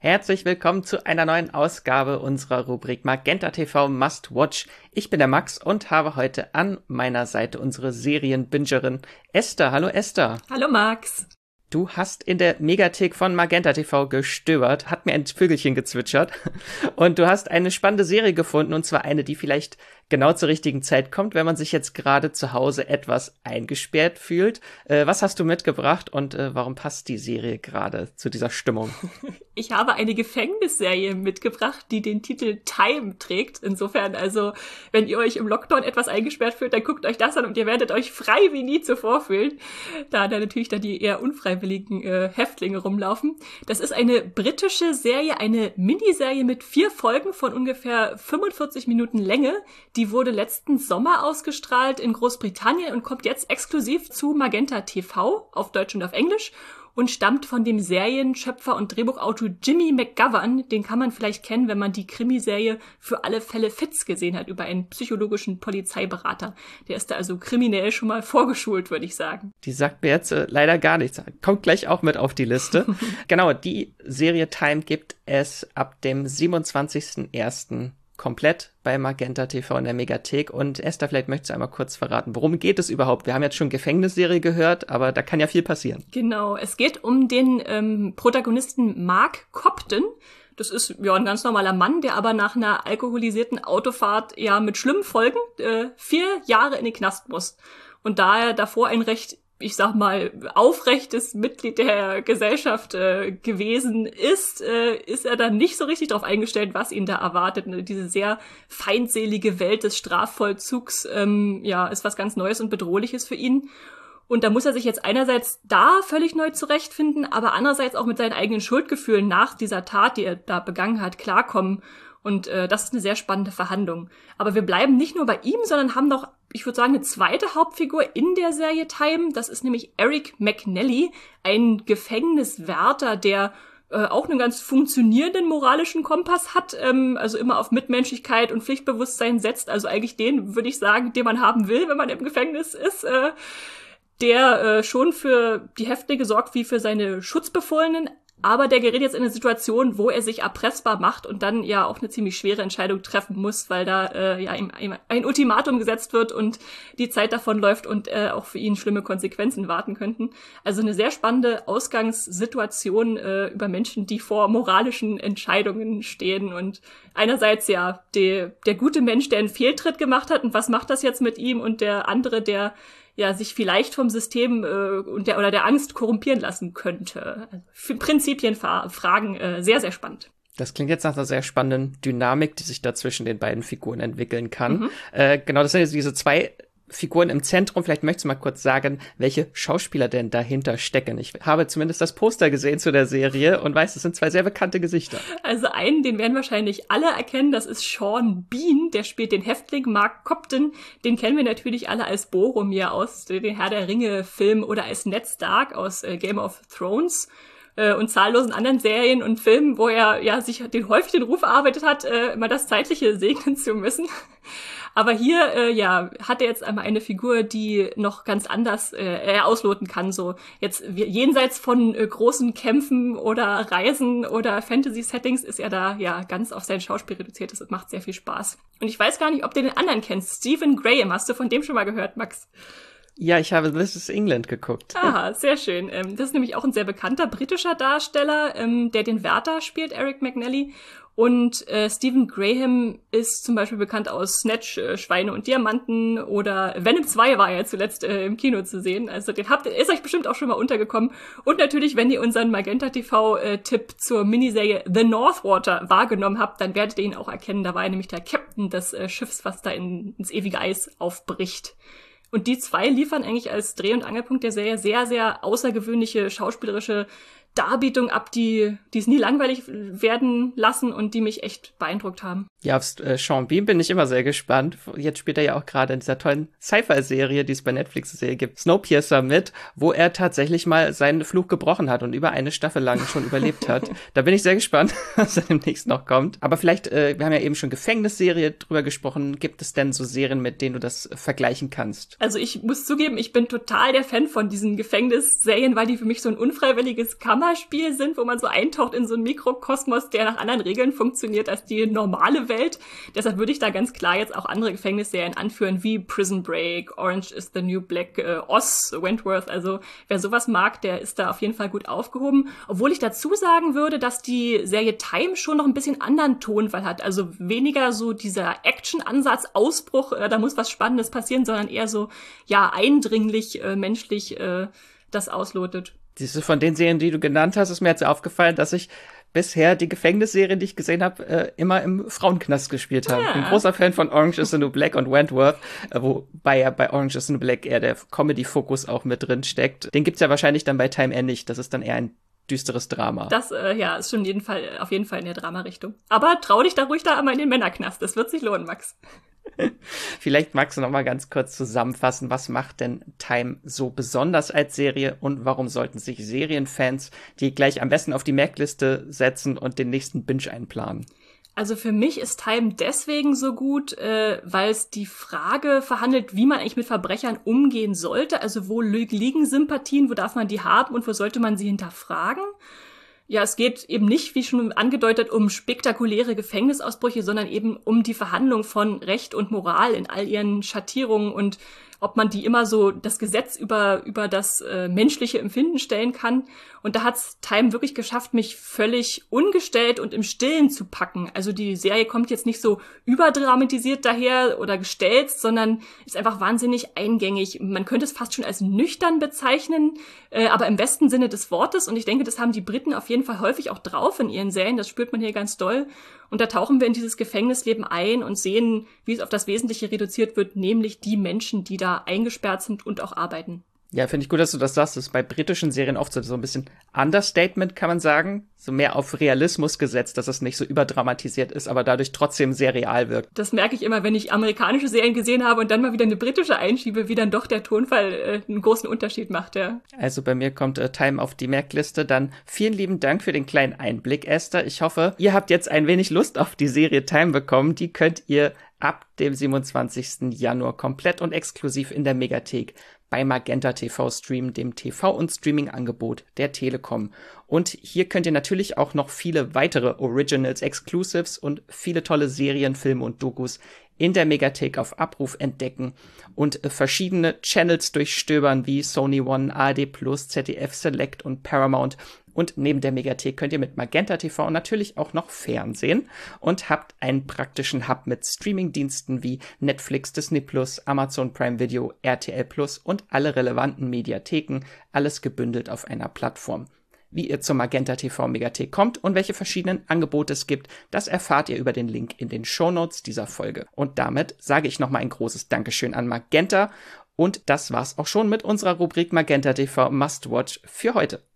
Herzlich willkommen zu einer neuen Ausgabe unserer Rubrik Magenta TV Must Watch. Ich bin der Max und habe heute an meiner Seite unsere Serienbingerin Esther. Hallo Esther. Hallo Max. Du hast in der Megathek von Magenta TV gestöbert, hat mir ein Vögelchen gezwitschert und du hast eine spannende Serie gefunden, und zwar eine, die vielleicht genau zur richtigen Zeit kommt, wenn man sich jetzt gerade zu Hause etwas eingesperrt fühlt. Was hast du mitgebracht und warum passt die Serie gerade zu dieser Stimmung? Ich habe eine Gefängnisserie mitgebracht, die den Titel Time trägt. Insofern, also, wenn ihr euch im Lockdown etwas eingesperrt fühlt, dann guckt euch das an und ihr werdet euch frei wie nie zuvor fühlen, da natürlich dann die eher unfreiwilligen Häftlinge rumlaufen. Das ist eine britische Serie, eine Miniserie mit 4 Folgen von ungefähr 45 Minuten Länge. Die wurde letzten Sommer ausgestrahlt in Großbritannien und kommt jetzt exklusiv zu Magenta TV auf Deutsch und auf Englisch und stammt von dem Serienschöpfer und Drehbuchautor Jimmy McGovern. Den kann man vielleicht kennen, wenn man die Krimiserie Für alle Fälle Fitz gesehen hat, über einen psychologischen Polizeiberater. Der ist da also kriminell schon mal vorgeschult, würde ich sagen. Die sagt mir jetzt leider gar nichts. Kommt gleich auch mit auf die Liste. Genau, die Serie Time gibt es ab dem 27.01. komplett bei Magenta TV in der Megathek. Und Esther, vielleicht möchtest du einmal kurz verraten, worum geht es überhaupt? Wir haben jetzt schon Gefängnisserie gehört, aber da kann ja viel passieren. Genau, es geht um den Protagonisten Mark Cobden. Das ist ja ein ganz normaler Mann, der aber nach einer alkoholisierten Autofahrt ja mit schlimmen Folgen 4 Jahre in den Knast muss. Und da er davor ein recht, ich sag mal, aufrechtes Mitglied der Gesellschaft gewesen ist, ist er dann nicht so richtig darauf eingestellt, was ihn da erwartet. Diese sehr feindselige Welt des Strafvollzugs ist was ganz Neues und Bedrohliches für ihn. Und da muss er sich jetzt einerseits da völlig neu zurechtfinden, aber andererseits auch mit seinen eigenen Schuldgefühlen nach dieser Tat, die er da begangen hat, klarkommen. Und das ist eine sehr spannende Verhandlung. Aber wir bleiben nicht nur bei ihm, sondern haben noch, ich würde sagen, eine zweite Hauptfigur in der Serie Time. Das ist nämlich Eric McNally, ein Gefängniswärter, der auch einen ganz funktionierenden moralischen Kompass hat, also immer auf Mitmenschlichkeit und Pflichtbewusstsein setzt. Also eigentlich den, würde ich sagen, den man haben will, wenn man im Gefängnis ist. Der schon für die Häftlinge sorgt wie für seine Schutzbefohlenen, aber der gerät jetzt in eine Situation, wo er sich erpressbar macht und dann ja auch eine ziemlich schwere Entscheidung treffen muss, weil da ihm ein Ultimatum gesetzt wird und die Zeit davonläuft und auch für ihn schlimme Konsequenzen warten könnten. Also eine sehr spannende Ausgangssituation über Menschen, die vor moralischen Entscheidungen stehen und einerseits ja der gute Mensch, der einen Fehltritt gemacht hat und was macht das jetzt mit ihm, und der andere, der ja sich vielleicht vom System und der Angst korrumpieren lassen könnte. Also Prinzipienfragen, sehr, sehr spannend. Das klingt jetzt nach einer sehr spannenden Dynamik, die sich da zwischen den beiden Figuren entwickeln kann. Genau, das sind jetzt diese 2 Figuren im Zentrum. Vielleicht möchtest du mal kurz sagen, welche Schauspieler denn dahinter stecken. Ich habe zumindest das Poster gesehen zu der Serie und weiß, es sind 2 sehr bekannte Gesichter. Also einen, den werden wahrscheinlich alle erkennen, das ist Sean Bean, der spielt den Häftling Mark Cobden. Den kennen wir natürlich alle als Boromir aus den Herr der Ringe-Film oder als Ned Stark aus Game of Thrones. Und zahllosen anderen Serien und Filmen, wo er ja sich häufig den Ruf erarbeitet hat, immer das Zeitliche segnen zu müssen. Aber hier hat er jetzt einmal eine Figur, die noch ganz anders ausloten kann. So jetzt jenseits von großen Kämpfen oder Reisen oder Fantasy-Settings ist er da ja ganz auf sein Schauspiel reduziert. Das macht sehr viel Spaß. Und ich weiß gar nicht, ob du den anderen kennst. Stephen Graham, hast du von dem schon mal gehört, Max? Ja, ich habe This is England geguckt. Aha, sehr schön. Das ist nämlich auch ein sehr bekannter britischer Darsteller, der den Wärter spielt, Eric McNally. Und Stephen Graham ist zum Beispiel bekannt aus Snatch, Schweine und Diamanten, oder Venom 2 war ja zuletzt im Kino zu sehen. Also ist euch bestimmt auch schon mal untergekommen. Und natürlich, wenn ihr unseren Magenta TV-Tipp zur Miniserie The Northwater wahrgenommen habt, dann werdet ihr ihn auch erkennen. Da war er nämlich der Captain des Schiffs, was da ins ewige Eis aufbricht. Und die 2 liefern eigentlich als Dreh- und Angelpunkt der Serie sehr, sehr außergewöhnliche schauspielerische Darbietung ab, die es nie langweilig werden lassen und die mich echt beeindruckt haben. Ja, auf Sean Bean bin ich immer sehr gespannt. Jetzt spielt er ja auch gerade in dieser tollen Sci-Fi-Serie, die es bei Netflix gibt, Snowpiercer mit, wo er tatsächlich mal seinen Fluch gebrochen hat und über eine Staffel lang schon überlebt hat. Da bin ich sehr gespannt, was da demnächst noch kommt. Aber vielleicht, wir haben ja eben schon Gefängnisserie drüber gesprochen. Gibt es denn so Serien, mit denen du das vergleichen kannst? Also ich muss zugeben, ich bin total der Fan von diesen Gefängnisserien, weil die für mich so ein unfreiwilliges Comeback Kammerspiel sind, wo man so eintaucht in so einen Mikrokosmos, der nach anderen Regeln funktioniert als die normale Welt. Deshalb würde ich da ganz klar jetzt auch andere Gefängnisserien anführen, wie Prison Break, Orange is the New Black, Oz, Wentworth. Also wer sowas mag, der ist da auf jeden Fall gut aufgehoben. Obwohl ich dazu sagen würde, dass die Serie Time schon noch ein bisschen anderen Tonfall hat. Also weniger so dieser Action-Ansatz, Ausbruch, da muss was Spannendes passieren, sondern eher so, ja, eindringlich, menschlich das auslotet. Siehst von den Serien, die du genannt hast, ist mir jetzt aufgefallen, dass ich bisher die Gefängnisserien, die ich gesehen habe, immer im Frauenknast gespielt habe. Ich bin ein großer Fan von Orange is the New Black und Wentworth, wobei ja bei Orange is the New Black eher der Comedy-Fokus auch mit drin steckt. Den gibt's ja wahrscheinlich dann bei Time eher nicht. Das ist dann eher ein düsteres Drama. Das, ist schon auf jeden Fall in der Drama-Richtung. Aber trau dich da ruhig da einmal in den Männerknast. Das wird sich lohnen, Max. Vielleicht magst du noch mal ganz kurz zusammenfassen, was macht denn Time so besonders als Serie und warum sollten sich Serienfans die gleich am besten auf die Merkliste setzen und den nächsten Binge einplanen? Also für mich ist Time deswegen so gut, weil es die Frage verhandelt, wie man eigentlich mit Verbrechern umgehen sollte. Also wo liegen Sympathien, wo darf man die haben und wo sollte man sie hinterfragen? Ja, es geht eben nicht, wie schon angedeutet, um spektakuläre Gefängnisausbrüche, sondern eben um die Verhandlung von Recht und Moral in all ihren Schattierungen und ob man die immer so das Gesetz über das menschliche Empfinden stellen kann. Und da hat's Time wirklich geschafft, mich völlig ungestellt und im Stillen zu packen. Also die Serie kommt jetzt nicht so überdramatisiert daher oder gestelzt, sondern ist einfach wahnsinnig eingängig. Man könnte es fast schon als nüchtern bezeichnen, aber im besten Sinne des Wortes. Und ich denke, das haben die Briten auf jeden Fall häufig auch drauf in ihren Serien. Das spürt man hier ganz doll. Und da tauchen wir in dieses Gefängnisleben ein und sehen, wie es auf das Wesentliche reduziert wird, nämlich die Menschen, die da eingesperrt sind und auch arbeiten. Ja, finde ich gut, dass du das sagst. Das ist bei britischen Serien oft so ein bisschen Understatement, kann man sagen. So mehr auf Realismus gesetzt, dass es nicht so überdramatisiert ist, aber dadurch trotzdem sehr real wirkt. Das merke ich immer, wenn ich amerikanische Serien gesehen habe und dann mal wieder eine britische einschiebe, wie dann doch der Tonfall einen großen Unterschied macht, ja. Also bei mir kommt Time auf die Merkliste. Dann vielen lieben Dank für den kleinen Einblick, Esther. Ich hoffe, ihr habt jetzt ein wenig Lust auf die Serie Time bekommen. Die könnt ihr ab dem 27. Januar komplett und exklusiv in der Megathek bei Magenta TV streamen, dem TV- und Streaming-Angebot der Telekom. Und hier könnt ihr natürlich auch noch viele weitere Originals, Exclusives und viele tolle Serien, Filme und Dokus in der Megathek auf Abruf entdecken und verschiedene Channels durchstöbern wie Sony One, ARD+, ZDF Select und Paramount. Und neben der Megathek könnt ihr mit Magenta TV natürlich auch noch Fernsehen und habt einen praktischen Hub mit Streamingdiensten wie Netflix, Disney+, Amazon Prime Video, RTL+ und alle relevanten Mediatheken, alles gebündelt auf einer Plattform. Wie ihr zur Magenta TV Megathek kommt und welche verschiedenen Angebote es gibt, das erfahrt ihr über den Link in den Shownotes dieser Folge. Und damit sage ich nochmal ein großes Dankeschön an Magenta. Und das war's auch schon mit unserer Rubrik Magenta TV Must Watch für heute.